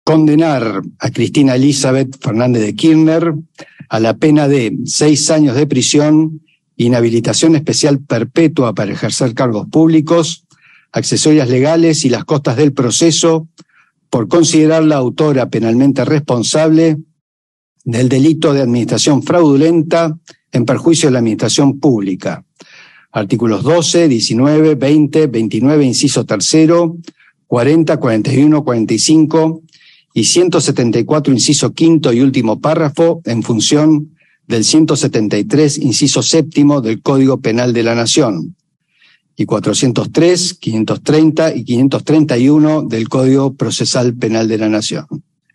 Condenar a Cristina Elizabeth Fernández de Kirchner a la pena de 6 años de prisión, inhabilitación especial perpetua para ejercer cargos públicos, accesorias legales y las costas del proceso, por considerarla autora penalmente responsable del delito de administración fraudulenta en perjuicio de la administración pública. Artículos 12, 19, 20, 29, inciso tercero, 40, 41, 45 y 174, inciso quinto y último párrafo, en función del 173, inciso séptimo del Código Penal de la Nación, y 403, 530 y 531 del Código Procesal Penal de la Nación.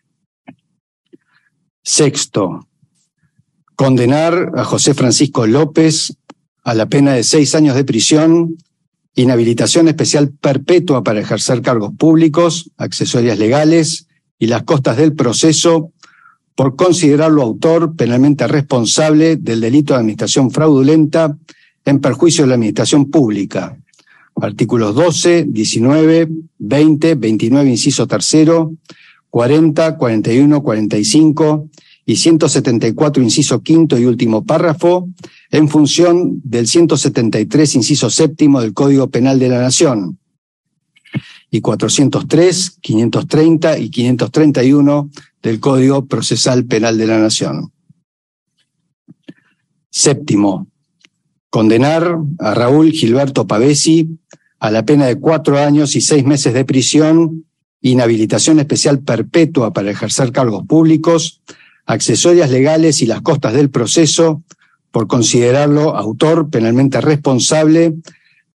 Sexto, condenar a José Francisco López a la pena de 6 años de prisión, inhabilitación especial perpetua para ejercer cargos públicos, accesorias legales y las costas del proceso, por considerarlo autor penalmente responsable del delito de administración fraudulenta en perjuicio de la administración pública. Artículos 12, 19, 20, 29, inciso tercero, 40, 41, 45 y 174, inciso quinto y último párrafo, en función del 173, inciso séptimo del Código Penal de la Nación, y 403, 530 y 531 del Código Procesal Penal de la Nación. Séptimo, condenar a Raúl Gilberto Pavesi a la pena de 4 años y 6 meses de prisión, inhabilitación especial perpetua para ejercer cargos públicos, accesorias legales y las costas del proceso, por considerarlo autor penalmente responsable